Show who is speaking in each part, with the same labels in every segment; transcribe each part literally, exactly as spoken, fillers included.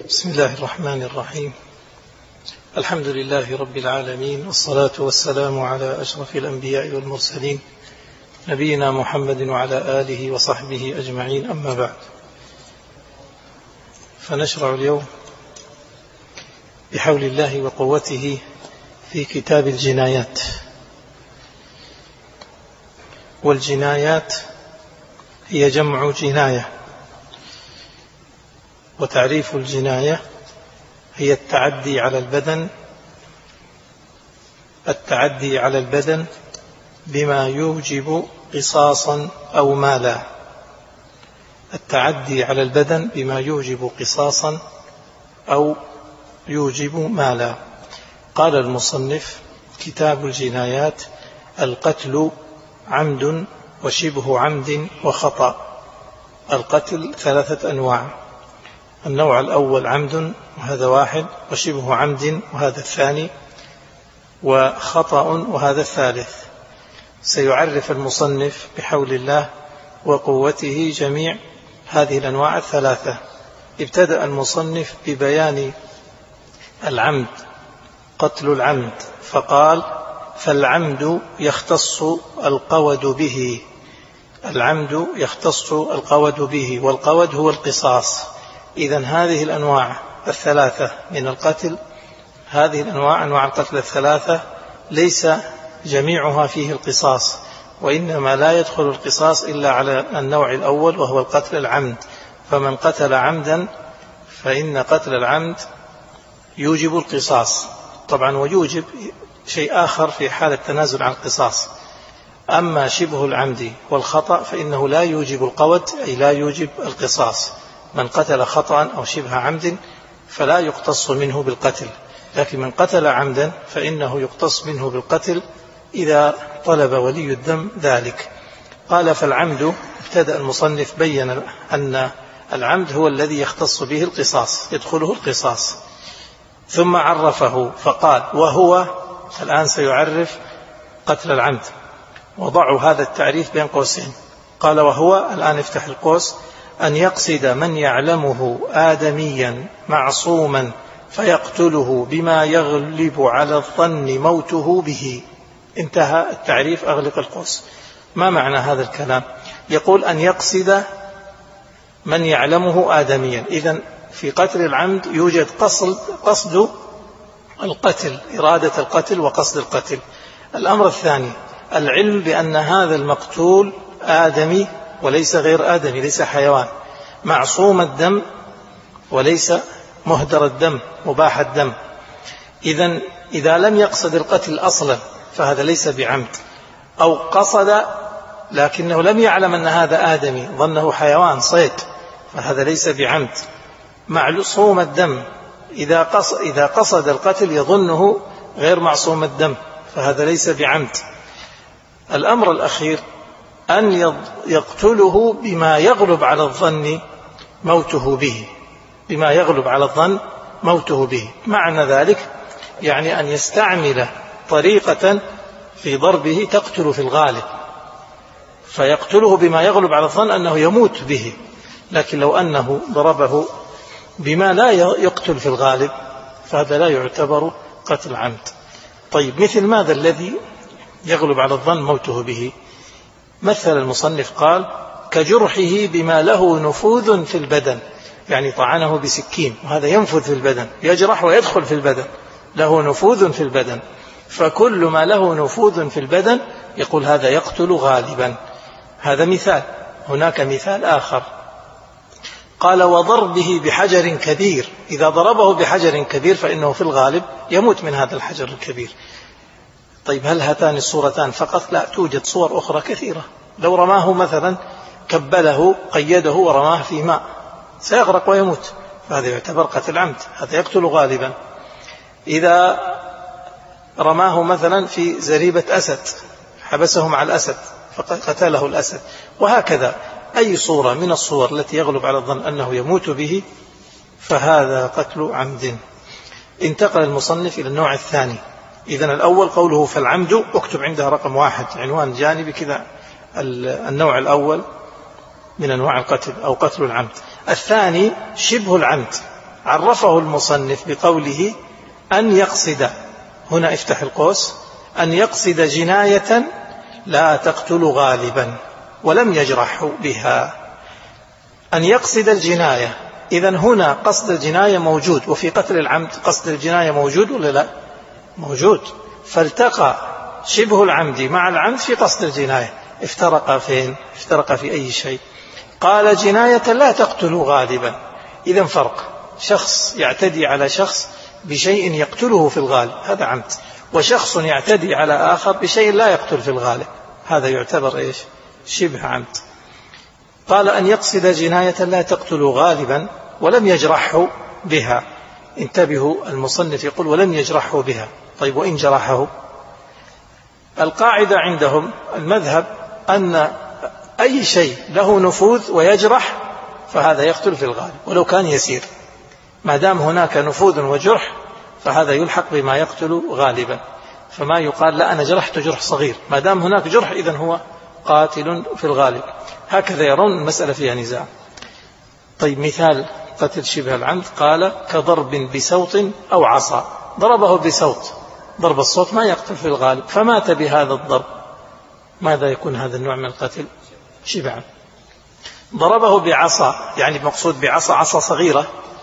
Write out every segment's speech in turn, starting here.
Speaker 1: بسم الله الرحمن الرحيم. الحمد لله رب العالمين، والصلاة والسلام على أشرف الأنبياء والمرسلين نبينا محمد وعلى آله وصحبه أجمعين، أما بعد، فنشرع اليوم بحول الله وقوته في كتاب الجنايات. والجنايات هي جمع جناية، وتعريف الجناية هي التعدي على البدن التعدي على البدن بما يوجب قصاصا أو مالا التعدي على البدن بما يوجب قصاصا أو يوجب مالا. قال المصنف: كتاب الجنايات: القتل عمد وشبه عمد وخطأ. القتل ثلاثة أنواع: النوع الأول عمد وهذا واحد، وشبه عمد وهذا الثاني، وخطأ وهذا الثالث. سيعرف المصنف بحول الله وقوته جميع هذه الأنواع الثلاثة. ابتدأ المصنف ببيان العمد، قتل العمد، فقال: فالعمد يختص القود به العمد يختص القود به والقود هو القصاص. إذن هذه الأنواع الثلاثة من القتل، هذه الأنواع أنواع القتل الثلاثة ليس جميعها فيه القصاص، وإنما لا يدخل القصاص إلا على النوع الأول وهو القتل العمد. فمن قتل عمدا فإن قتل العمد يوجب القصاص طبعا، ويوجب شيء آخر في حال التنازل عن القصاص. أما شبه العمد والخطأ فإنه لا يوجب القود، أي لا يوجب القصاص. من قتل خطأ أو شبه عمد فلا يقتص منه بالقتل، لكن من قتل عمدا فإنه يقتص منه بالقتل إذا طلب ولي الدم ذلك. قال: فالعمد، ابتدأ المصنف بين أن العمد هو الذي يختص به القصاص، يدخله القصاص، ثم عرفه فقال: وهو، الآن سيعرف قتل العمد، وضعوا هذا التعريف بين قوسين. قال: وهو، الآن افتح القوس، أن يقصد من يعلمه آدميا معصوما فيقتله بما يغلب على الظن موته به. انتهى التعريف، أغلق القوس. ما معنى هذا الكلام؟ يقول: أن يقصد من يعلمه آدميا. إذن في قتل العمد يوجد قصد, قصد القتل، إرادة القتل وقصد القتل. الأمر الثاني العلم بأن هذا المقتول آدمي وليس غير آدمي، ليس حيوان، معصوم الدم وليس مهدر الدم مباح الدم. إذن إذا لم يقصد القتل أصلا فهذا ليس بعمد، أو قصد لكنه لم يعلم أن هذا آدمي، ظنه حيوان صيد، فهذا ليس بعمد. معصوم الدم إذا قصد, إذا قصد القتل يظنه غير معصوم الدم، فهذا ليس بعمد. الأمر الأخير أن يقتله بما يغلب على الظن موته به بما يغلب على الظن موته به. معنى ذلك يعني أن يستعمل طريقة في ضربه تقتل في الغالب، فيقتله بما يغلب على الظن أنه يموت به. لكن لو أنه ضربه بما لا يقتل في الغالب فهذا لا يعتبر قتل عمد. طيب، مثل ماذا الذي يغلب على الظن موته به؟ مثل المصنف قال: كجرحه بما له نفوذ في البدن، يعني طعنه بسكين وهذا ينفذ في البدن، يجرح ويدخل في البدن، له نفوذ في البدن. فكل ما له نفوذ في البدن يقول هذا يقتل غالبا. هذا مثال. هناك مثال آخر، قال: وضربه بحجر كبير. إذا ضربه بحجر كبير فإنه في الغالب يموت من هذا الحجر الكبير. طيب، هل هاتان الصورتان فقط؟ لا، توجد صور أخرى كثيرة. لو رماه مثلا، كبله، قيده ورماه في ماء، سيغرق ويموت، فهذا يعتبر قتل عمد، هذا يقتل غالبا. إذا رماه مثلا في زريبة أسد، حبسه مع الأسد فقتله الأسد، وهكذا أي صورة من الصور التي يغلب على الظن أنه يموت به فهذا قتل عمد. انتقل المصنف إلى النوع الثاني. إذن الأول قوله: فالعمد، اكتب عندها رقم واحد، عنوان جانبي كذا، النوع الأول من أنواع القتل أو قتل العمد. الثاني شبه العمد، عرفه المصنف بقوله أن يقصد، هنا افتح القوس، أن يقصد جناية لا تقتل غالبا ولم يجرح بها. أن يقصد الجناية، إذن هنا قصد الجناية موجود، وفي قتل العمد قصد الجناية موجود ولا لا؟ موجود. فالتقى شبه العمد مع العمد في قصد الجناية، افترق فين؟ افترق في أي شيء؟ قال جناية لا تقتل غالبا، إذن فرق، شخص يعتدي على شخص بشيء يقتله في الغالب هذا عمد، وشخص يعتدي على آخر بشيء لا يقتل في الغالب هذا يعتبر إيش؟ شبه عمد. قال أن يقصد جناية لا تقتل غالبا ولم يجرحه بها. انتبهوا، المصنف يقول ولم يجرحه بها. طيب وإن جرحه؟ القاعدة عندهم المذهب أن أي شيء له نفوذ ويجرح فهذا يقتل في الغالب ولو كان يسير، ما دام هناك نفوذ وجرح فهذا يلحق بما يقتل غالبا. فما يقال لا أنا جرحت جرح صغير، ما دام هناك جرح إذن هو قاتل في الغالب. هكذا يرون المسألة فيها نزاع. طيب مثال قتل شبه العمد، قال كضرب بسوط أو عصا، ضربه بسوط، ضرب الصوت ما يقتل في الغالب فمات بهذا الضرب، ماذا يكون هذا النوع من القتل؟ شبه عمد. ضربه بعصا، يعني مقصود بعصا عصا صغيرة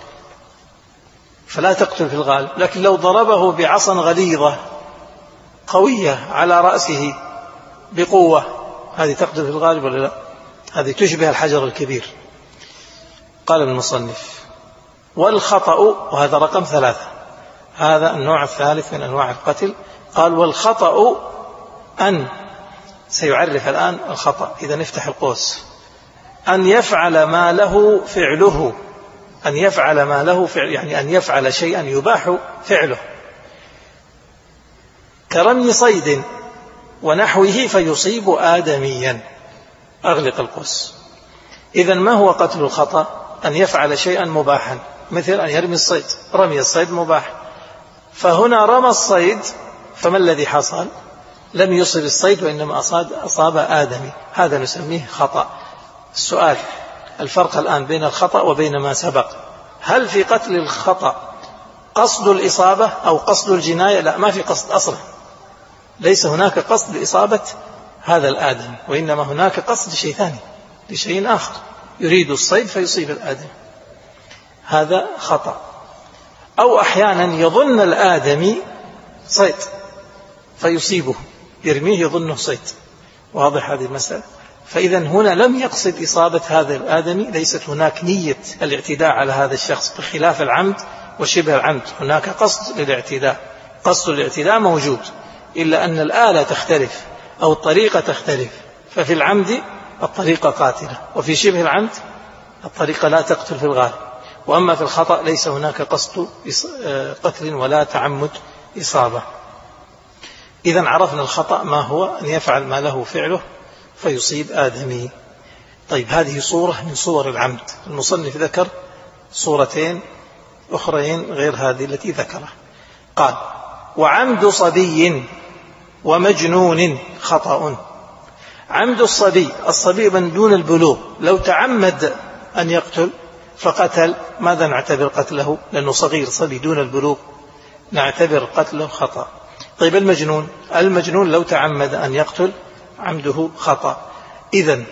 Speaker 1: فلا تقتل في الغالب، لكن لو ضربه بعصا غليظة قوية على رأسه بقوة هذه تقتل في الغالب ولا لا؟ هذه تشبه الحجر الكبير. قال المصنف والخطأ، وهذا رقم ثلاثة، هذا النوع الثالث من أنواع القتل. قال والخطأ أن، سيعرف الآن الخطأ، إذا نفتح القوس، أن يفعل ما له فعله، أن يفعل ما له فعل، يعني أن يفعل شيئا يباح فعله، كرمي صيد ونحوه فيصيب آدميا. أغلق القوس. إذن ما هو قتل الخطأ؟ أن يفعل شيئا مباحا، مثل أن يرمي الصيد، رمي الصيد مباح، فهنا رمى الصيد فما الذي حصل؟ لم يصب الصيد وإنما أصاب, أصاب آدمي، هذا نسميه خطأ. السؤال الفرق الآن بين الخطأ وبين ما سبق، هل في قتل الخطأ قصد الإصابة أو قصد الجناية؟ لا، ما في قصد أصلا، ليس هناك قصد لإصابة هذا الآدم، وإنما هناك قصد شيء ثاني لشيء آخر، يريد الصيد فيصيب الآدم، هذا خطأ. أو أحيانا يظن الآدمي صيد فيصيبه، يرميه يظنه صيد، واضح هذه المسألة. فإذا هنا لم يقصد إصابة هذا الآدمي، ليست هناك نية الاعتداء على هذا الشخص، بخلاف العمد وشبه العمد هناك قصد للاعتداء، قصد الاعتداء موجود، إلا أن الآلة تختلف أو الطريقة تختلف، ففي العمد الطريقة قاتلة، وفي شبه العمد الطريقة لا تقتل في الغالب. وأما في الخطأ ليس هناك قصد قتل ولا تعمد إصابة. إذن عرفنا الخطأ ما هو، أن يفعل ما له فعله فيصيب آدمي. طيب هذه صورة من صور العمد، المصنف ذكر صورتين أخرين غير هذه التي ذكرها. قال وعمد صبي ومجنون خطأ. عمد الصبي، الصبي من دون البلوغ لو تعمد أن يقتل فقتل، ماذا نعتبر قتله؟ لأنه صغير صبي دون البلوغ، نعتبر قتله خطأ. طيب المجنون، المجنون لو تعمد أن يقتل عمده خطأ. إذن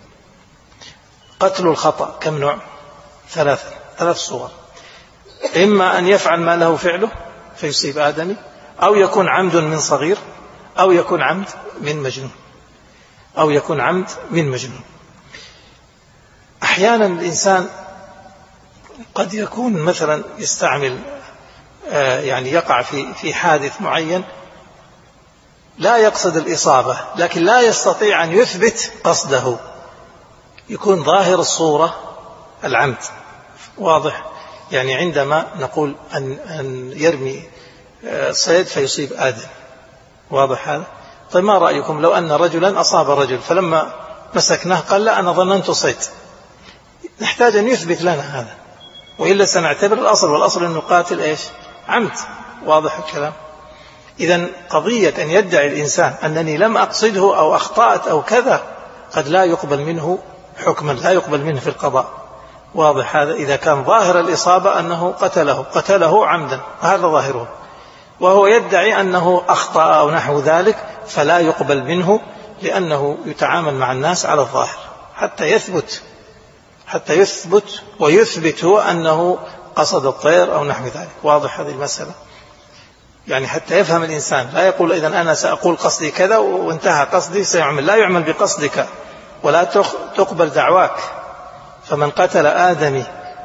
Speaker 1: قتل الخطأ كم نوع؟ ثلاث ثلاث صور، إما أن يفعل ما له فعله فيصيب آدمي، أو يكون عمد من صغير، أو يكون عمد من مجنون، أو يكون عمد من مجنون. أحيانا الإنسان قد يكون مثلا يستعمل يعني يقع في في حادث معين لا يقصد الإصابة، لكن لا يستطيع أن يثبت قصده، يكون ظاهر الصورة العمد واضح. يعني عندما نقول أن أن يرمي صيد فيصيب آدم، واضح هذا. طيب ما رأيكم لو أن رجلا أصاب رجل فلما مسكناه قال لا أنا ظننت صيد؟ نحتاج أن يثبت لنا هذا، وإلا سنعتبر الأصل، والأصل أنه قاتل إيش؟ عمد، واضح الكلام. إذن قضية أن يدعي الإنسان أنني لم أقصده أو أخطأت أو كذا قد لا يقبل منه حكما، لا يقبل منه في القضاء، واضح هذا؟ إذا كان ظاهر الإصابة أنه قتله قتله عمدا، هذا ظاهره، وهو يدعي أنه أخطأ أو نحو ذلك، فلا يقبل منه، لأنه يتعامل مع الناس على الظاهر حتى يثبت حتى يثبت ويثبت أنه قصد الطير أو نحو ذلك. واضح هذه المسألة؟ يعني حتى يفهم الإنسان، لا يقول إذن أنا سأقول قصدي كذا وانتهى قصدي سيعمل، لا يعمل بقصدك ولا تقبل دعواك. فمن قتل آدمي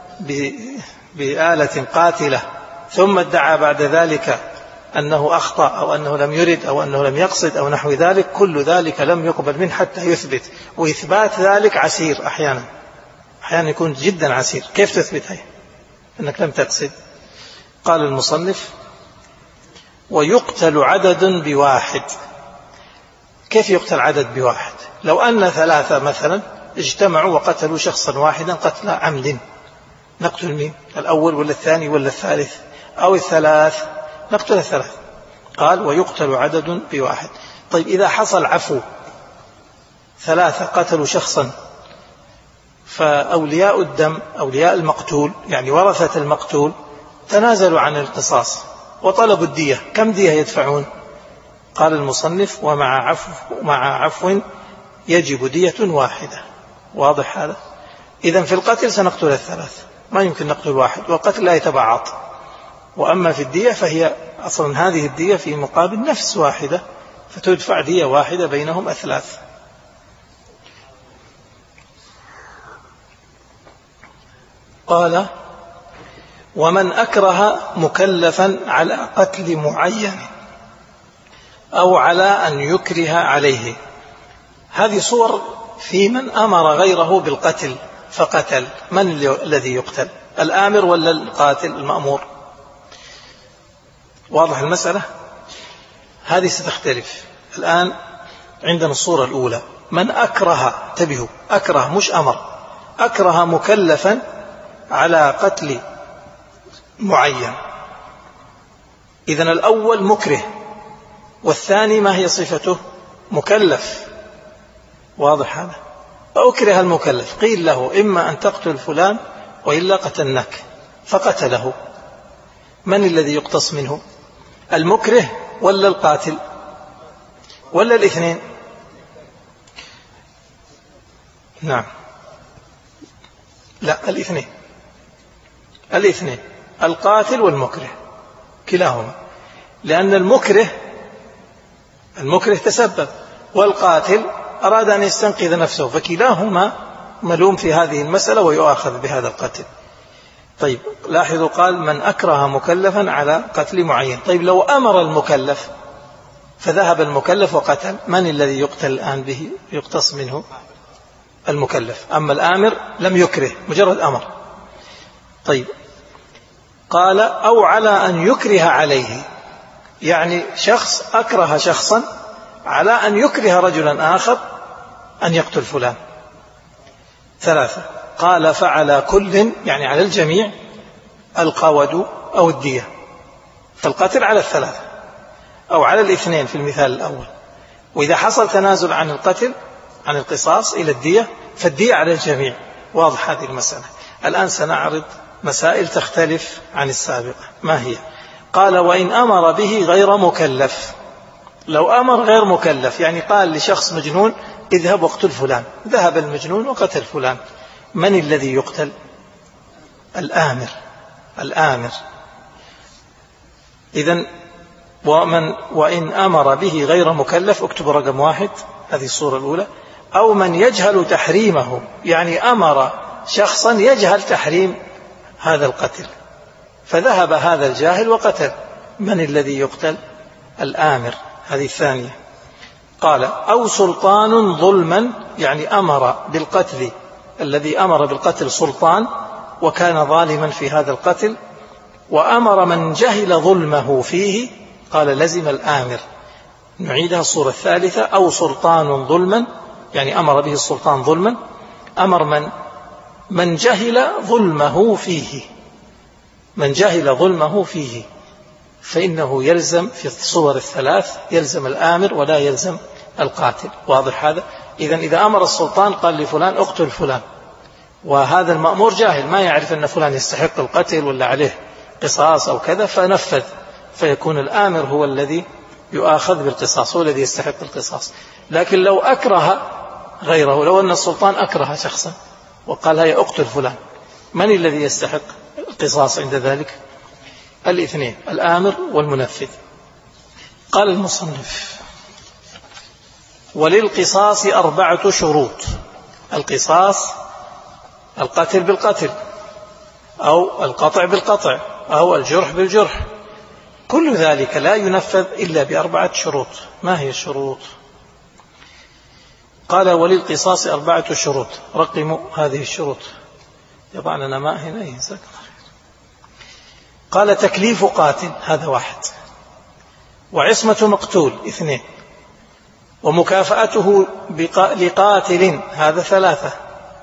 Speaker 1: بآلة قاتلة ثم ادعى بعد ذلك أنه أخطأ أو أنه لم يرد أو أنه لم يقصد أو نحو ذلك، كل ذلك لم يقبل منه حتى يثبت، وإثبات ذلك عسير، أحيانا أحيانا يكون جدا عسير. كيف تثبت هي أنك لم تقصد؟ قال المصنف: ويقتل عدد بواحد. كيف يقتل عدد بواحد؟ لو أن ثلاثة مثلا اجتمعوا وقتلوا شخصا واحدا قتل عمد، نقتل مين؟ الأول ولا الثاني ولا الثالث أو الثلاث؟ نقتل الثلاث. قال: ويقتل عدد بواحد. طيب إذا حصل عفو، ثلاثة قتلوا شخصا، فأولياء الدم أولياء المقتول يعني ورثة المقتول تنازلوا عن القصاص وطلبوا الدية، كم دية يدفعون؟ قال المصنف: ومع عفو مع عفو يجب دية واحدة. واضح هذا؟ إذن في القتل سنقتل الثلاث، ما يمكن نقتل واحد، والقتل لا يتبعض. وأما في الدية فهي أصلا هذه الدية في مقابل نفس واحدة، فتدفع دية واحدة بينهم أثلاث. قال: ومن أكره مكلفا على قتل معين أو على أن يكره عليه. هذه صور في من أمر غيره بالقتل فقتل. من الذي يقتل؟ الآمر ولا القاتل المأمور؟ واضح المسألة؟ هذه ستختلف. الآن عندنا الصورة الأولى: من أكره، انتبهوا، أكره مش أمر، أكره مكلفا على قتل معين. إذن الأول مكره، والثاني ما هي صفته؟ مكلف. واضح هذا؟ فأكره المكلف، قيل له إما أن تقتل فلان وإلا قتلناك، فقتله. من الذي يقتص منه؟ المكره ولا القاتل ولا الاثنين؟ نعم، لا، الاثنين الاثنين القاتل والمكره كلاهما، لأن المكره المكره تسبب، والقاتل أراد أن يستنقذ نفسه، فكلاهما ملوم في هذه المسألة ويؤاخذ بهذا القتل. طيب لاحظوا، قال: من أكره مكلفا على قتل معين. طيب لو أمر المكلف فذهب المكلف وقتل، من الذي يقتل الآن به يقتص منه؟ المكلف. أما الآمر لم يكره، مجرد أمر. طيب قال: أو على أن يكره عليه، يعني شخص أكره شخصا على أن يكره رجلا آخر أن يقتل فلان. ثلاثة. قال: فعلى كل، يعني على الجميع، القود أو الدية. فالقتل على الثلاثة أو على الاثنين في المثال الأول. وإذا حصل تنازل عن القتل عن القصاص إلى الدية فالدية على الجميع. واضح هذه المسألة؟ الآن سنعرض مسائل تختلف عن السابقة. ما هي؟ قال: وإن أمر به غير مكلف. لو أمر غير مكلف، يعني قال لشخص مجنون: اذهب واقتل فلان، ذهب المجنون وقتل فلان، من الذي يقتل؟ الآمر الآمر إذن ومن وإن أمر به غير مكلف، اكتب رقم واحد، هذه الصورة الأولى. أو من يجهل تحريمه، يعني أمر شخصا يجهل تحريم هذا القتل، فذهب هذا الجاهل وقتل، من الذي يقتل؟ الآمر، هذه الثانية. قال: أو سلطان ظلما، يعني أمر بالقتل، الذي أمر بالقتل سلطان وكان ظالما في هذا القتل، وأمر من جهل ظلمه فيه، قال: لزم الآمر. نعيدها الصورة الثالثة: أو سلطان ظلما، يعني أمر به السلطان ظلما، أمر من من جهل ظلمه فيه، من جهل ظلمه فيه فإنه يلزم في الصور الثلاث، يلزم الآمر ولا يلزم القاتل. واضح هذا؟ إذن إذا أمر السلطان قال لفلان اقتل فلان، وهذا المأمور جاهل ما يعرف أن فلان يستحق القتل ولا عليه قصاص أو كذا فنفذ، فيكون الآمر هو الذي يؤاخذ بالقصاص، هو الذي يستحق القصاص. لكن لو أكره غيره، لو أن السلطان أكره شخصا وقال هيا أقتل فلان، من الذي يستحق القصاص عند ذلك؟ الاثنين، الآمر والمنفذ. قال المصنف: وللقصاص أربعة شروط. القصاص القتل بالقتل، أو القطع بالقطع، أو الجرح بالجرح، كل ذلك لا ينفذ إلا بأربعة شروط. ما هي الشروط؟ قال: وللقصاص أربعة شروط. رقموا هذه الشروط. طبعا أنا ما هنا ينسى. قال: تكليف قاتل، هذا واحد. وعصمة مقتول، اثنين. ومكافأته لقاتل، هذا ثلاثة.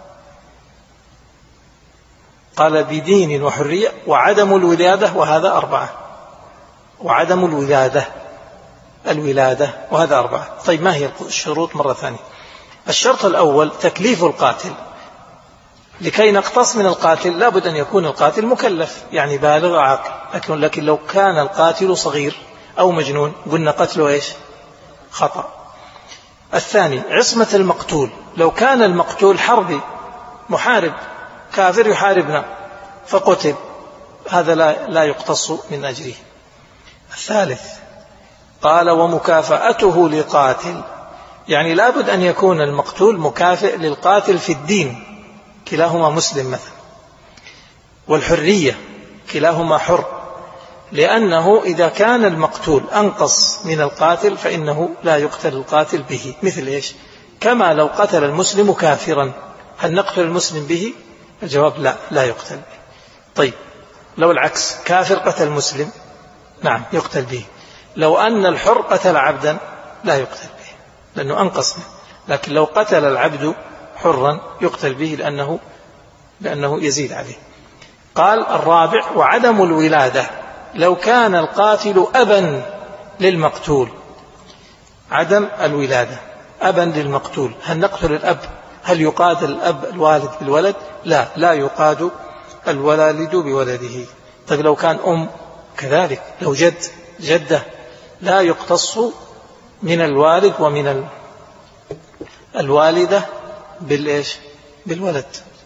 Speaker 1: قال: بدين وحرية. وعدم الولادة، وهذا أربعة. وعدم الولادة الولادة وهذا أربعة. طيب ما هي الشروط مرة ثانية؟ الشرط الأول تكليف القاتل. لكي نقتص من القاتل لابد أن يكون القاتل مكلف، يعني بالغ عاقل. لكن, لكن لو كان القاتل صغير أو مجنون قلنا قتله إيش؟ خطأ. الثاني عصمة المقتول. لو كان المقتول حربي محارب كافر يحاربنا فقتل، هذا لا, لا يقتص من أجره. الثالث قال: ومكافأته لقاتل، يعني لابد أن يكون المقتول مكافئ للقاتل في الدين، كلاهما مسلم مثلا. والحرية، كلاهما حر، لأنه إذا كان المقتول أنقص من القاتل فإنه لا يقتل القاتل به. مثل إيش؟ كما لو قتل المسلم كافرا، هل نقتل المسلم به؟ الجواب لا، لا يقتل به. طيب لو العكس، كافر قتل مسلم، نعم يقتل به. لو أن الحر قتل عبدا لا يقتل به لأنه أنقص منه. لكن لو قتل العبد حرا يقتل به لأنه, لأنه يزيد عليه. قال: الرابع وعدم الولادة. لو كان القاتل أبا للمقتول، عدم الولادة، أبا للمقتول، هل نقتل الأب؟ هل يقاد الأب الوالد بالولد؟ لا، لا يقاد الوالد بولده. طيب لو كان أم كذلك، لو جد جدة، لا يقتص من الوالد ومن الوالدة بالإيش؟ بالولد.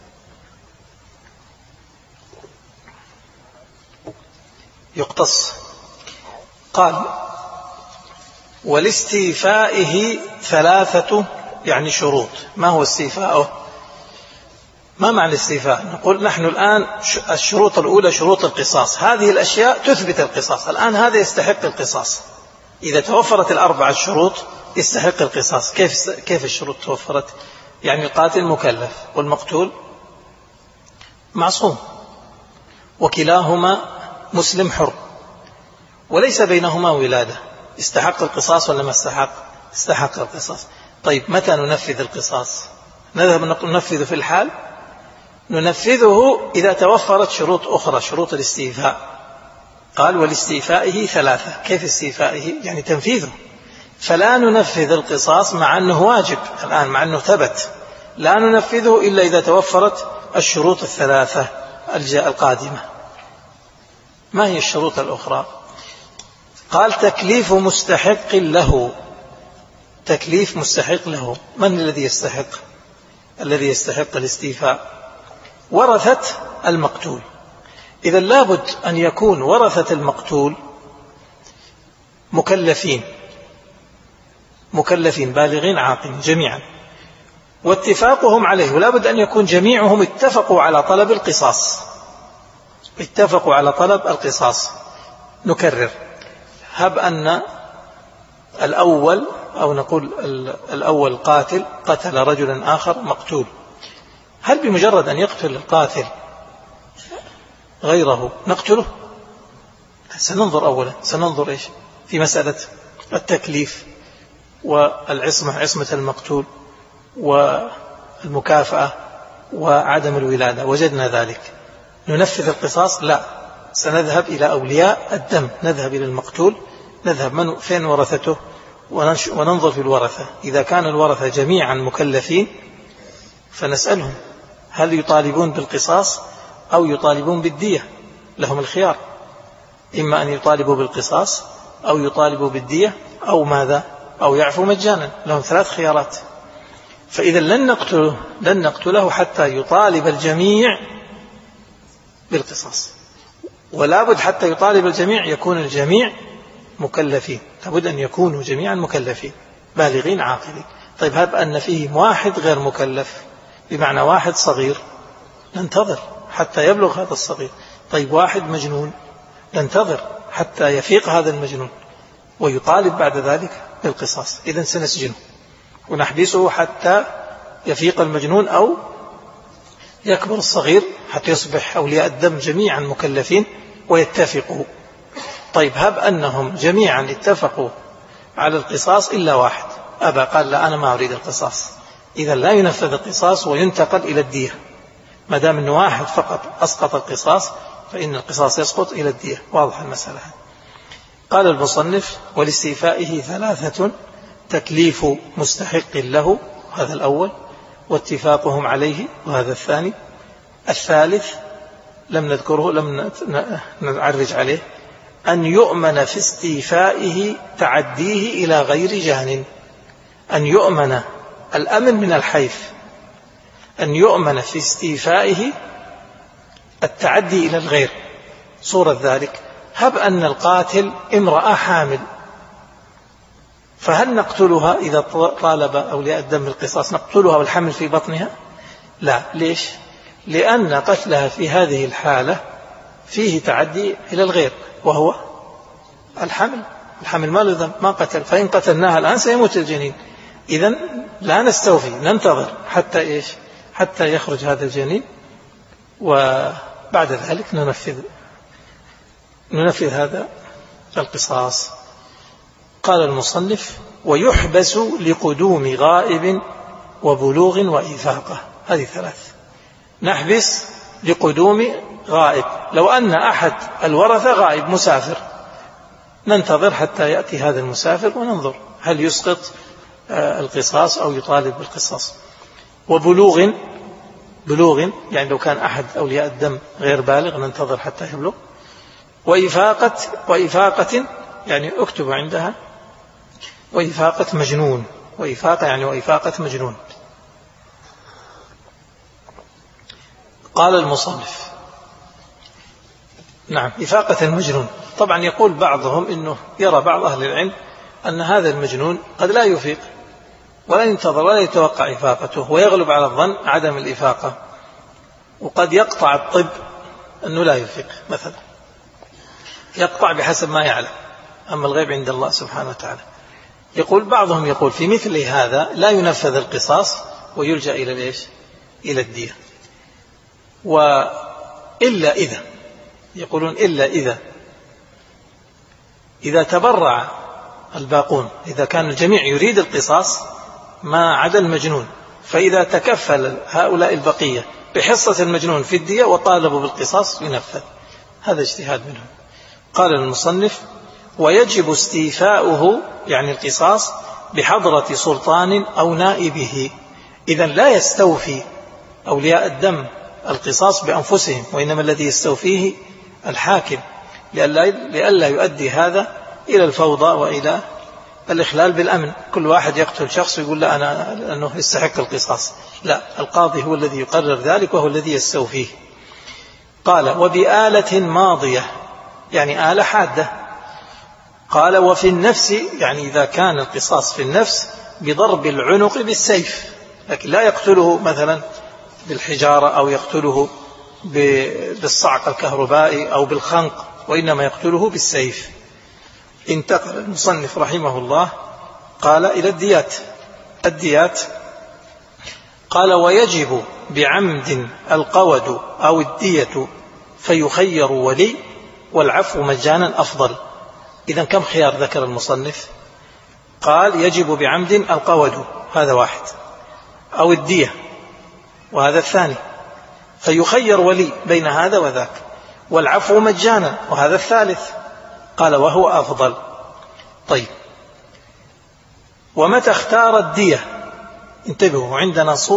Speaker 1: يقتص. قال: ولاستيفائه ثلاثة يعني شروط. ما هو استيفاؤه؟ ما معنى استيفاء؟ نقول نحن الآن الشروط الأولى شروط القصاص، هذه الأشياء تثبت القصاص. الآن هذا يستحق القصاص، إذا توفرت الأربعة الشروط يستحق القصاص. كيف كيف الشروط توفرت؟ يعني القاتل مكلف والمقتول معصوم، وكلاهما مسلم حر، وليس بينهما ولادة. استحق القصاص ولا ما استحق؟ استحق القصاص. طيب متى ننفذ القصاص؟ نذهب ننفذ في الحال؟ ننفذه إذا توفرت شروط أخرى، شروط الاستيفاء. قال: ولاستيفائه ثلاثة. كيف استيفائه؟ يعني تنفيذه. فلا ننفذ القصاص مع أنه واجب الآن، مع أنه ثبت، لا ننفذه إلا إذا توفرت الشروط الثلاثة القادمة. ما هي الشروط الأخرى؟ قال: تكليف مستحق له. تكليف مستحق له. من الذي يستحق؟ الذي يستحق الاستيفاء ورثة المقتول. إذا لابد أن يكون ورثة المقتول مكلفين، مكلفين بالغين عاقلين جميعا، واتفاقهم عليه، ولابد أن يكون جميعهم اتفقوا على طلب القصاص، اتفقوا على طلب القصاص. نكرر: هب أن الأول، أو نقول الأول قاتل قتل رجلا آخر مقتول، هل بمجرد أن يقتل القاتل غيره نقتله؟ سننظر أولا، سننظر إيش في مسألة التكليف والعصمة، عصمة المقتول، والمكافأة، وعدم الولادة. وجدنا ذلك، ننفذ القصاص؟ لا، سنذهب إلى أولياء الدم، نذهب إلى المقتول، نذهب من فين ورثته وننظر في الورثة. إذا كان الورثة جميعا مكلفين فنسألهم: هل يطالبون بالقصاص أو يطالبون بالدية؟ لهم الخيار، إما أن يطالبوا بالقصاص أو يطالبوا بالدية أو ماذا، أو يعفو مجانا. لهم ثلاث خيارات. فإذا لن نقتله, لن نقتله حتى يطالب الجميع بالقصاص، ولا بد حتى يطالب الجميع يكون الجميع مكلفين، لابد أن يكونوا جميعا مكلفين بالغين عاقلين. طيب هب أن فيهم واحد غير مكلف، بمعنى واحد صغير، ننتظر حتى يبلغ هذا الصغير. طيب واحد مجنون، ننتظر حتى يفيق هذا المجنون ويطالب بعد ذلك بالقصاص. إذن سنسجنه ونحبسه حتى يفيق المجنون أو يكبر الصغير حتى يصبح أولياء الدم جميعا مكلفين ويتفقوا. طيب هب أنهم جميعا اتفقوا على القصاص إلا واحد أبى، قال لا أنا ما أريد القصاص، إذا لا ينفذ القصاص وينتقل إلى الدية. ما دام أنه واحد فقط أسقط القصاص فإن القصاص يسقط إلى الدية. واضح المسألة. قال المصنف ولاستيفائه ثلاثة: تكليف مستحق له، هذا الأول، واتفاقهم عليه، وهذا الثاني. الثالث لم نذكره، لم نعرج عليه، أن يؤمن في استيفائه تعديه إلى غير جان. أن يؤمن الأمن من الحيف، أن يؤمن في استيفائه التعدي إلى الغير. صورة ذلك: هب أن القاتل امرأة حامل، فهل نقتلها إذا طالب أولياء الدم بالقصاص؟ نقتلها والحمل في بطنها؟ لا. ليش؟ لأن قتلها في هذه الحالة فيه تعدي إلى الغير، وهو الحمل. الحمل ما له ذنب، ما قتل، فإن قتلناها الآن سيموت الجنين. إذن لا نستوفي، ننتظر حتى إيش؟ حتى يخرج هذا الجنين، وبعد ذلك ننفذ ننفذ هذا القصاص. قال المصنف: ويحبس لقدوم غائب وبلوغ وإفاقة. هذه ثلاث. نحبس لقدوم غائب، لو أن أحد الورثة غائب مسافر، ننتظر حتى يأتي هذا المسافر وننظر هل يسقط القصاص أو يطالب بالقصاص. وبلوغ، بلوغ يعني لو كان أحد أولياء الدم غير بالغ ننتظر حتى يبلغ. وإفاقة، وإفاقة يعني اكتب عندها وإفاقة مجنون، وإفاقة يعني وإفاقة مجنون. قال المصنف: نعم، إفاقة المجنون. طبعا يقول بعضهم إنه يرى بعض أهل العلم أن هذا المجنون قد لا يفيق ولا ينتظر ولا يتوقع إفاقته، ويغلب على الظن عدم الإفاقة، وقد يقطع الطب أنه لا يفيق مثلا، يقطع بحسب ما يعلم، أما الغيب عند الله سبحانه وتعالى. يقول بعضهم يقول في مثل هذا لا ينفذ القصاص ويلجأ إلى الإيش؟ إلى الدية. وإلا إذا، يقولون إلا إذا إذا تبرع الباقون، إذا كان الجميع يريد القصاص ما عدا المجنون، فإذا تكفل هؤلاء البقية بحصة المجنون في الدية وطالبوا بالقصاص ينفذ. هذا اجتهاد منهم. قال المصنف: ويجب استيفاؤه يعني القصاص بحضرة سلطان أو نائبه. إذن لا يستوفي أولياء الدم القصاص بأنفسهم، وإنما الذي يستوفيه الحاكم، لئلا يؤدي هذا إلى الفوضى وإلى الإخلال بالأمن. كل واحد يقتل شخص ويقول لا أنا أنه يستحق القصاص، لا، القاضي هو الذي يقرر ذلك وهو الذي يستوفيه. قال: وبآلة ماضية يعني آلة حادة. قال: وفي النفس يعني إذا كان القصاص في النفس بضرب العنق بالسيف، لكن لا يقتله مثلا بالحجارة أو يقتله بالصعق الكهربائي أو بالخنق، وإنما يقتله بالسيف. انتقل المصنف رحمه الله قال إلى الديات. الديات قال: ويجب بعمد القود أو الدية فيخير ولي، والعفو مجانا أفضل. إذن كم خيار ذكر المصنف؟ قال: يجب بعمد القود، هذا واحد، أو الدية، وهذا الثاني، فيخير ولي بين هذا وذاك، والعفو مجانا، وهذا الثالث. قال: وهو أفضل. طيب، ومتى اختار الدية؟ انتبهوا، عندنا صور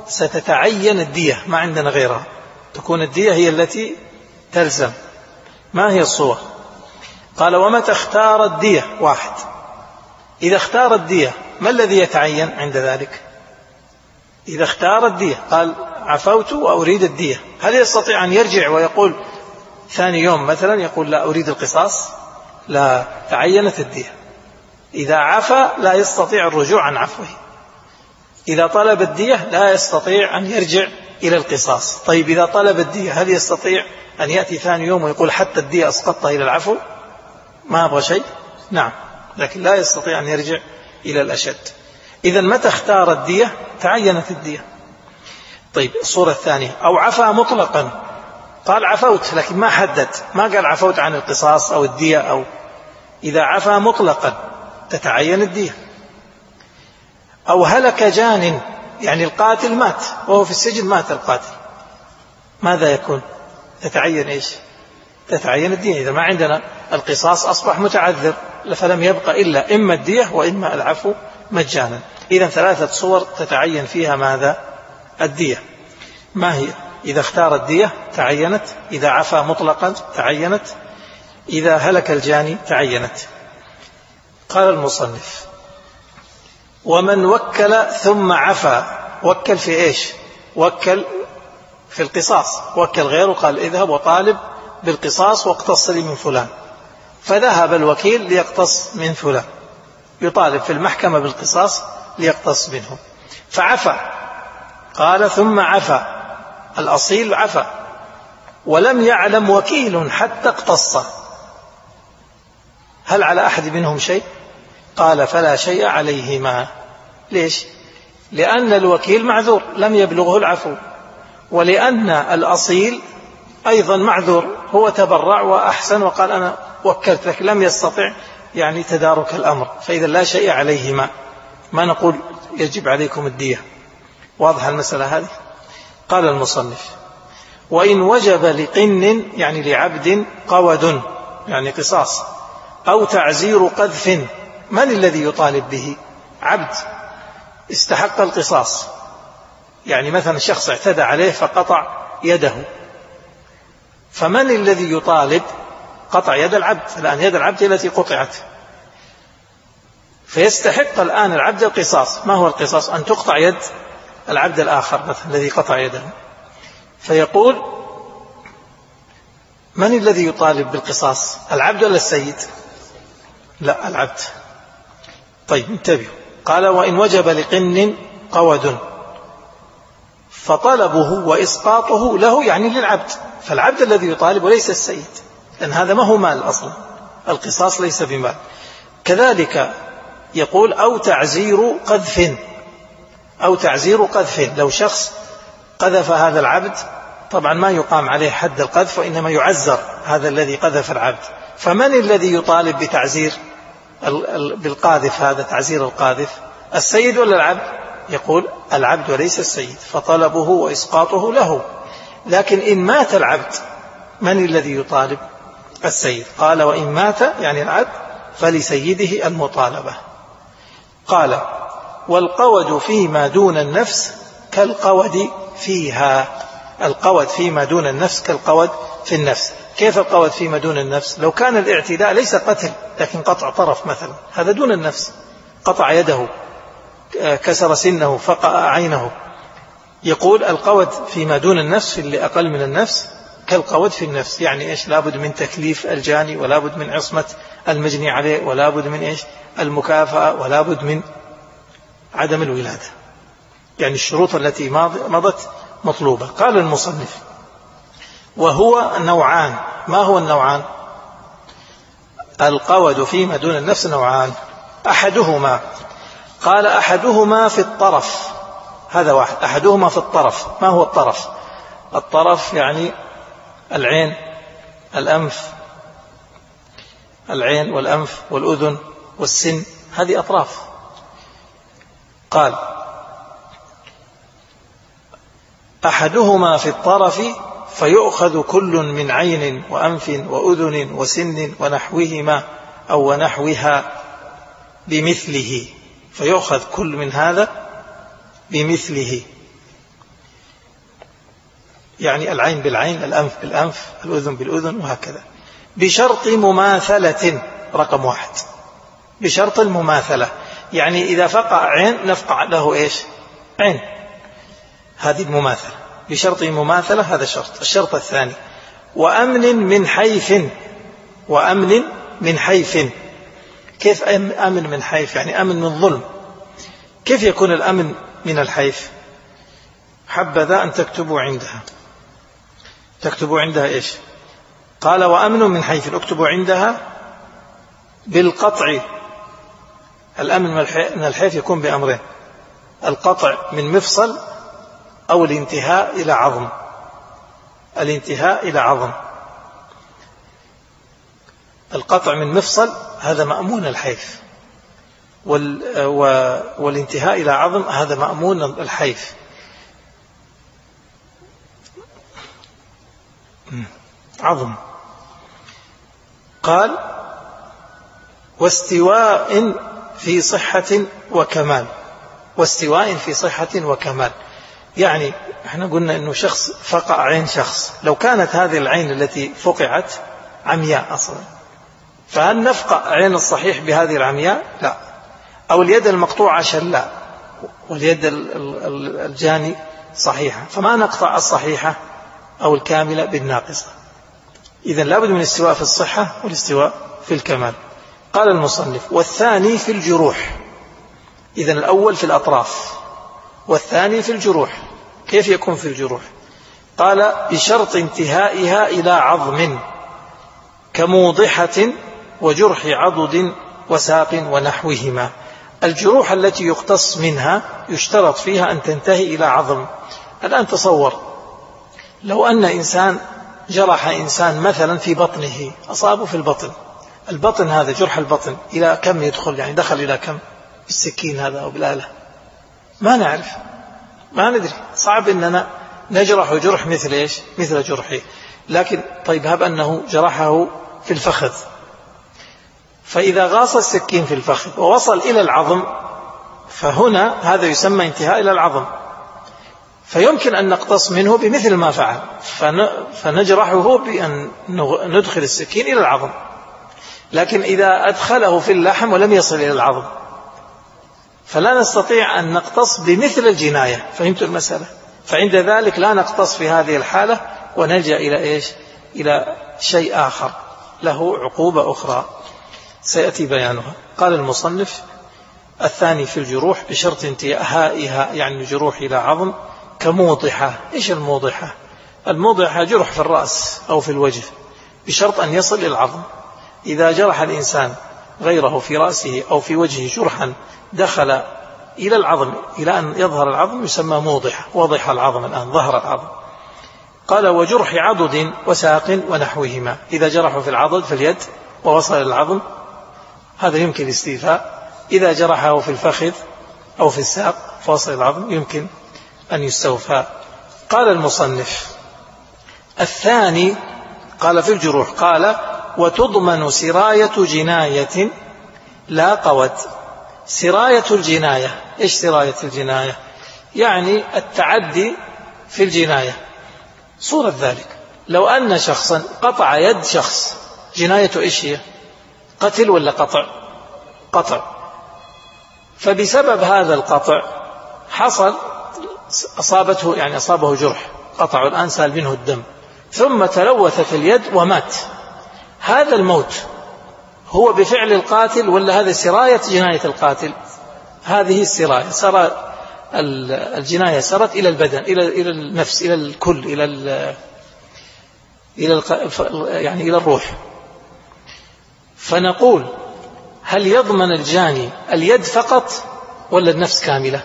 Speaker 1: ستتعين الدية، ما عندنا غيرها، تكون الدية هي التي تلزم. ما هي الصور؟ قال ومتى اختار الدية؟ واحد، إذا اختار الدية ما الذي يتعين عند ذلك؟ إذا اختار الدية قال عفوت وأريد الدية، هل يستطيع أن يرجع ويقول ثاني يوم مثلا يقول لا أريد القصاص؟ لا، تعينت الدية. إذا عفا لا يستطيع الرجوع عن عفوه، إذا طلب الدية لا يستطيع أن يرجع إلى القصاص. طيب إذا طلب الدية هل يستطيع أن يأتي ثاني يوم ويقول حتى الدية أسقطتها إلى العفو؟ ما أبغى شيء؟ نعم، لكن لا يستطيع أن يرجع إلى الأشد. إذا متى اختار الدية تعينت الدية. طيب الصورة الثانية، أو عفا مطلقا، قال عفوت لكن ما حدد، ما قال عفوت عن القصاص أو الدية أو، إذا عفا مطلقا تتعين الدية. أو هلك جان، يعني القاتل مات وهو في السجن، مات القاتل، ماذا يكون؟ تتعين إيش؟ تتعين الدية. إذا ما عندنا القصاص أصبح متعذر، فلم يبقى إلا إما الدية وإما العفو مجانا. إذن ثلاثة صور تتعين فيها ماذا؟ الدية. ما هي؟ إذا اختار الدية تعينت، إذا عفا مطلقا تعينت، إذا هلك الجاني تعينت. قال المصنف ومن وكل ثم عفا، وكل في إيش؟ وكل في القصاص، وكل غيره قال اذهب وطالب بالقصاص واقتص لي من فلان، فذهب الوكيل ليقتص من فلان، يطالب في المحكمة بالقصاص ليقتص منه، فعفا. قال ثم عفا، الأصيل عفا، ولم يعلم وكيل حتى اقتص، هل على أحد منهم شيء؟ قال فلا شيء عليهما. ليش؟ لأن الوكيل معذور لم يبلغه العفو، ولأن الأصيل أيضا معذور، هو تبرع وأحسن وقال أنا وكلت لك، لم يستطع يعني تدارك الأمر، فإذا لا شيء عليهما، ما نقول يجب عليكم الدية. واضح المسألة هذه؟ قال المصنف وإن وجب لقن، يعني لعبد، قود يعني قصاص، أو تعزير قذف، من الذي يطالب به؟ عبد استحق القصاص، يعني مثلا شخص اعتدى عليه فقطع يده، فمن الذي يطالب؟ قطع يد العبد، الآن يد العبد التي قطعت، فيستحق الآن العبد القصاص. ما هو القصاص؟ أن تقطع يد العبد الآخر مثلا الذي قطع يده، فيقول من الذي يطالب بالقصاص؟ العبد ولا السيد؟ لا، العبد. طيب انتبهوا، قال وإن وجب لقن قود، فطلبه وإسقاطه له يعني للعبد، فالعبد الذي يطالب وليس السيد، لأن هذا ما هو مال أصلا، القصاص ليس بمال. كذلك يقول أو تعزير قذف، أو تعزير قذف، لو شخص قذف هذا العبد طبعا ما يقام عليه حد القذف، وإنما يعزر هذا الذي قذف العبد، فمن الذي يطالب بتعزير بالقاذف هذا، تعزير القاذف؟ السيد ولا العبد؟ يقول العبد وليس السيد، فطلبه وإسقاطه له. لكن إن مات العبد من الذي يطالب؟ السيد. قال وإن مات يعني العبد فلسيده المطالبة. قال والقود فيما دون النفس كالقود فيها، القود فيما دون النفس كالقود في النفس. كيف القود فيما دون النفس؟ لو كان الاعتداء ليس قتل لكن قطع طرف مثلا، هذا دون النفس، قطع يده، كسر سنه، فقأ عينه، يقول القود فيما دون النفس في اللي أقل من النفس كالقود في النفس. يعني إيش؟ لابد من تكليف الجاني، ولابد من عصمة المجني عليه، ولابد من إيش؟ المكافأة، ولابد من عدم الولادة، يعني الشروط التي مضت مطلوبة. قال المصنف وهو نوعان. ما هو النوعان؟ القود فيما دون النفس نوعان، أحدهما، قال أحدهما في الطرف، هذا واحد، أحدهما في الطرف. ما هو الطرف؟ الطرف يعني العين، الأنف، العين والأنف والأذن والسن، هذه أطراف. قال أحدهما في الطرف فيؤخذ كل من عين وأنف وأذن وسن ونحوهما أو ونحوها بمثله، فيؤخذ كل من هذا بمثله. يعني العين بالعين، الأنف بالأنف، الأذن بالأذن، وهكذا، بشرط مماثلة. رقم واحد، بشرط المماثلة، يعني إذا فقع عين نفقع له إيش؟ عين، هذه المماثلة. بشرط مماثلة، هذا شرط. الشرط الثاني، وأمن من حيف. وأمن من حيف. كيف أمن من حيف؟ يعني أمن من ظلم. كيف يكون الأمن من الحيف؟ حبذا أن تكتبوا عندها. تكتبوا عندها إيش؟ قال وأمن من حيف، اكتبوا عندها بالقطع. الأمن من الحيف يكون بأمرين: القطع من مفصل أو الانتهاء إلى عظم. الانتهاء إلى عظم، القطع من مفصل هذا مأمون الحيف، والانتهاء إلى عظم هذا مأمون الحيف. عظم. قال واستواء في صحة وكمال. واستواء في صحة وكمال، يعني احنا قلنا انه شخص فقع عين شخص، لو كانت هذه العين التي فقعت عمياء اصلا، فهل نفقع عين الصحيح بهذه العمياء؟ لا. او اليد المقطوعة شلاء واليد الجاني صحيحة، فما نقطع الصحيحة او الكاملة بالناقصة. اذا لابد من الاستواء في الصحة والاستواء في الكمال. قال المصنف والثاني في الجروح. إذا الأول في الأطراف والثاني في الجروح. كيف يكون في الجروح؟ قال بشرط انتهائها إلى عظم كموضحة وجرح عضد وساق ونحوهما. الجروح التي يقتص منها يشترط فيها أن تنتهي إلى عظم. الآن تصور لو أن إنسان جرح إنسان مثلا في بطنه، أصابه في البطن، البطن هذا جرح البطن إلى كم يدخل؟ يعني دخل إلى كم بالسكين هذا أو بالآلة؟ ما نعرف، ما ندري، صعب أننا نجرح جرح مثل إيش؟ مثل جرحه. لكن طيب هب أنه جرحه في الفخذ، فإذا غاص السكين في الفخذ ووصل إلى العظم، فهنا هذا يسمى انتهاء إلى العظم، فيمكن أن نقتص منه بمثل ما فعل، فنجرحه بأن ندخل السكين إلى العظم. لكن إذا أدخله في اللحم ولم يصل إلى العظم فلا نستطيع أن نقتص بمثل الجناية. فهمت المسألة؟ فعند ذلك لا نقتص في هذه الحالة ونلجأ إلى إيش؟ إلى شيء آخر له عقوبة أخرى سيأتي بيانها. قال المصنف الثاني في الجروح بشرط انتهائها، يعني الجروح إلى عظم، كموضحة. إيش الموضحة؟ الموضحة جرح في الرأس أو في الوجه بشرط أن يصل إلى العظم. إذا جرح الإنسان غيره في رأسه أو في وجهه جرحا دخل إلى العظم إلى أن يظهر العظم يسمى موضحة. وضح العظم الآن، ظهر العظم. قال وجرح عضد وساق ونحوهما. إذا جرحوا في العضد في اليد ووصل العظم هذا يمكن الاستيفاء. إذا جرحه في الفخذ أو في الساق فوصل العظم يمكن أن يستوفى. قال المصنف الثاني، قال في الجروح، قال وتضمن سراية جناية لا قوت. سراية الجناية، إيش سراية الجناية؟ يعني التعدي في الجناية. صورة ذلك لو أن شخصا قطع يد شخص، جنايته إيش هي؟ قتل ولا قطع؟ قطع. فبسبب هذا القطع حصل أصابته، يعني أصابه جرح، قطع الآن سال منه الدم، ثم تلوثت اليد ومات. هذا الموت هو بفعل القاتل ولا هذا سراية جناية القاتل؟ هذه السراية، سرى الجناية سرت إلى البدن، إلى إلى النفس، إلى الكل، إلى ال إلى يعني إلى الروح. فنقول هل يضمن الجاني اليد فقط ولا النفس كاملة؟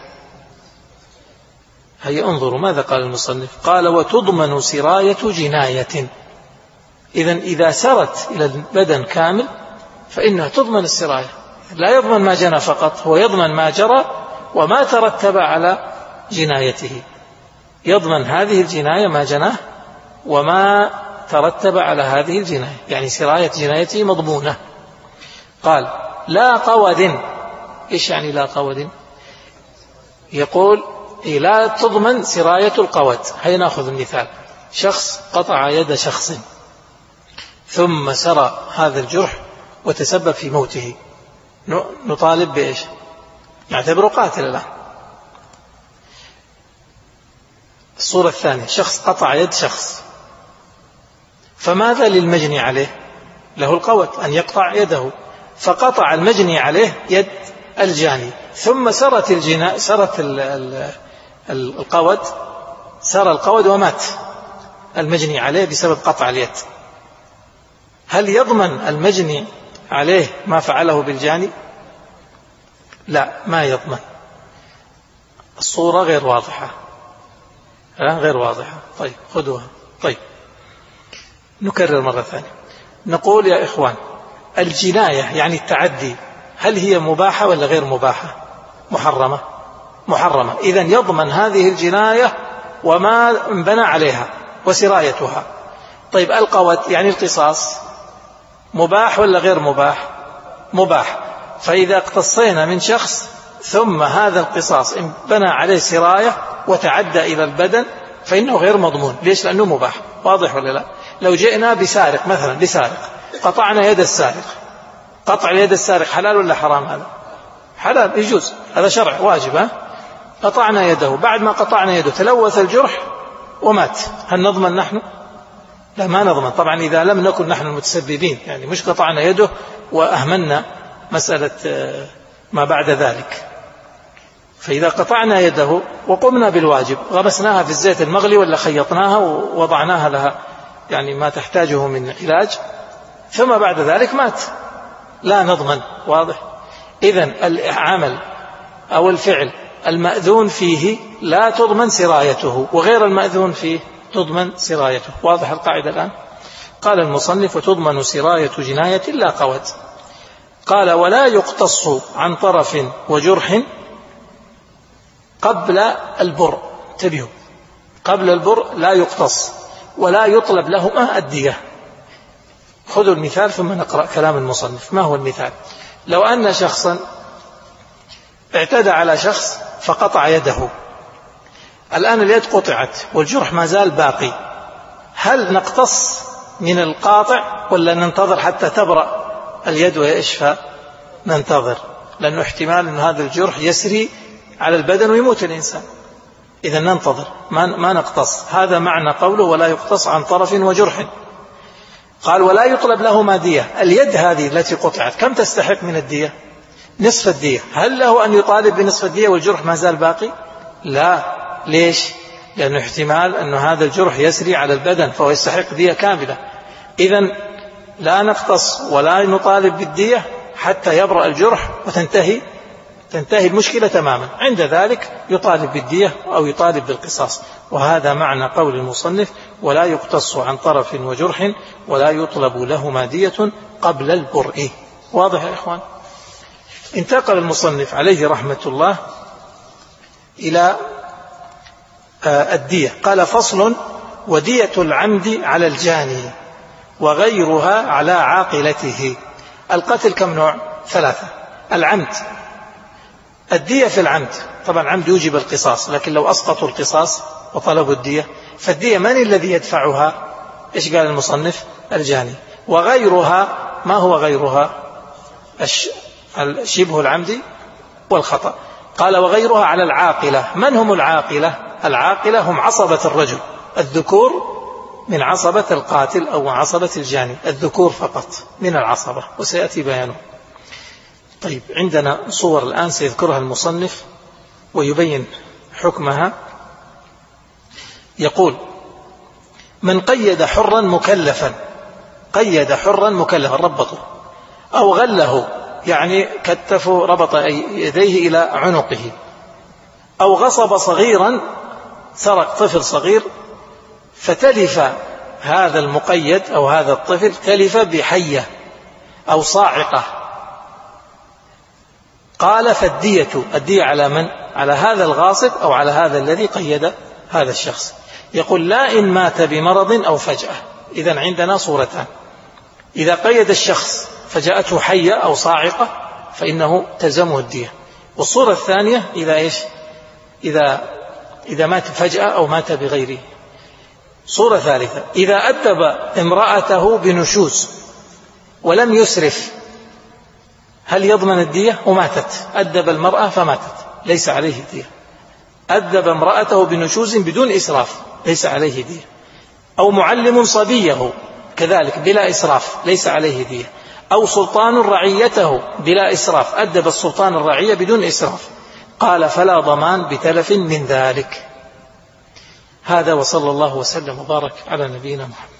Speaker 1: هيا انظروا ماذا قال المصنف. قال وتضمن سراية جناية. إذن إذا سرت إلى البدن كامل فإنها تضمن السراية. لا يضمن ما جنى فقط، هو يضمن ما جرى وما ترتب على جنايته. يضمن هذه الجناية ما جناه وما ترتب على هذه الجناية، يعني سراية جنايته مضمونة. قال لا قود. إيش يعني لا قود؟ يقول لا تضمن سراية القود. هيا نأخذ المثال. شخص قطع يد شخص ثم سرى هذا الجرح وتسبب في موته، نطالب بإيش؟ نعتبره قاتل الآن. الصورة الثانية شخص قطع يد شخص، فماذا للمجني عليه؟ له القوة أن يقطع يده، فقطع المجني عليه يد الجاني، ثم سرت الجنا سرت ال ال القود سر القود ومات المجني عليه بسبب قطع اليد. هل يضمن المجني عليه ما فعله بالجاني؟ لا، ما يضمن. الصورة غير واضحة، غير واضحة. طيب خذوها. طيب نكرر مرة ثانية، نقول يا إخوان الجناية يعني التعدي هل هي مباحة ولا غير مباحة؟ محرمة. محرمة. إذن يضمن هذه الجناية وما انبنى عليها وسرايتها. طيب القود يعني القصاص مباح ولا غير مباح؟ مباح. فإذا اقتصينا من شخص ثم هذا القصاص انبنى عليه سراية وتعدى إلى البدن فإنه غير مضمون. ليش؟ لأنه مباح. واضح ولا لا؟ لو جئنا بسارق مثلا، بسارق قطعنا يد السارق، قطع يد السارق حلال ولا حرام؟ هذا حلال، يجوز، هذا شرع واجب. ها؟ قطعنا يده، بعد ما قطعنا يده تلوث الجرح ومات، هل نضمن نحن؟ لا، ما نضمن. طبعا إذا لم نكن نحن المتسببين، يعني مش قطعنا يده وأهملنا مسألة ما بعد ذلك. فإذا قطعنا يده وقمنا بالواجب، غمسناها في الزيت المغلي ولا خيطناها ووضعناها لها يعني ما تحتاجه من علاج، ثم بعد ذلك مات، لا نضمن. واضح؟ إذن العمل أو الفعل المأذون فيه لا تضمن سرايته، وغير المأذون فيه تضمن سرايته. واضح القاعدة الآن؟ قال المصنف وتضمن سراية جناية إلا قود. قال ولا يقتص عن طرف وجرح قبل البر. انتبهوا، قبل البر لا يقتص ولا يطلب لهما الدية. خذوا المثال ثم نقرأ كلام المصنف. ما هو المثال؟ لو أن شخصا اعتدى على شخص فقطع يده، الآن اليد قطعت والجرح ما زال باقي، هل نقتص من القاطع ولا ننتظر حتى تبرأ اليد ويشفى؟ ننتظر، لأنه احتمال أن هذا الجرح يسري على البدن ويموت الإنسان. إذا ننتظر، ما, ما نقتص. هذا معنى قوله ولا يقتص عن طرف وجرح. قال ولا يطلب لهما دية. اليد هذه التي قطعت كم تستحق من الدية؟ نصف الدية. هل له أن يطالب بنصف الدية والجرح ما زال باقي؟ لا. ليش؟ لأنه احتمال أن هذا الجرح يسري على البدن فهو يستحق دية كاملة. إذن لا نقتص ولا نطالب بالدية حتى يبرأ الجرح وتنتهي تنتهي المشكلة تماما. عند ذلك يطالب بالدية أو يطالب بالقصاص. وهذا معنى قول المصنف ولا يقتص عن طرف وجرح ولا يطلب لهما دية قبل البرء. واضح يا إخوان؟ انتقل المصنف عليه رحمة الله إلى الدية. قال فصل ودية العمد على الجاني وغيرها على عاقلته. القتل كم نوع؟ ثلاثة. العمد، الدية في العمد طبعا عمد يوجب القصاص، لكن لو أسقطوا القصاص وطلبوا الدية فالدية من الذي يدفعها؟ إيش قال المصنف؟ الجاني. وغيرها، ما هو غيرها؟ شبه العمد والخطأ. قال وغيرها على العاقلة. من هم العاقلة؟ العاقلة هم عصبة الرجل، الذكور من عصبة القاتل أو عصبة الجاني، الذكور فقط من العصبة، وسيأتي بيانه. طيب عندنا صور الآن سيذكرها المصنف ويبين حكمها. يقول من قيد حرا مكلفا، قيد حرا مكلفا ربطه، أو غله يعني كتفه ربط يديه إلى عنقه، أو غصب صغيرا سرق طفل صغير فتلف هذا المقيد أو هذا الطفل تلف بحية أو صاعقة. قال فالدية، الدية على من؟ على هذا الغاصب أو على هذا الذي قيد هذا الشخص. يقول لا إن مات بمرض أو فجأة. إذن عندنا صورتان، إذا قيد الشخص فجاءته حية أو صاعقة فإنه تلزمه الدية. والصورة الثانية إذا إيش؟ إذا إذا مات فجأة أو مات بغيره. صورة ثالثة: إذا أدب امرأته بنشوز ولم يسرف هل يضمن الدية؟ وماتت، أدب المرأة فماتت ليس عليه دية. أدب امرأته بنشوز بدون إسراف ليس عليه دية. أو معلم صبيه كذلك بلا إسراف ليس عليه دية. أو سلطان رعيته بلا إسراف، أدب السلطان الرعية بدون إسراف، قال فلا ضمان بتلف من ذلك. هذا، وصلى الله وسلم وبارك على نبينا محمد.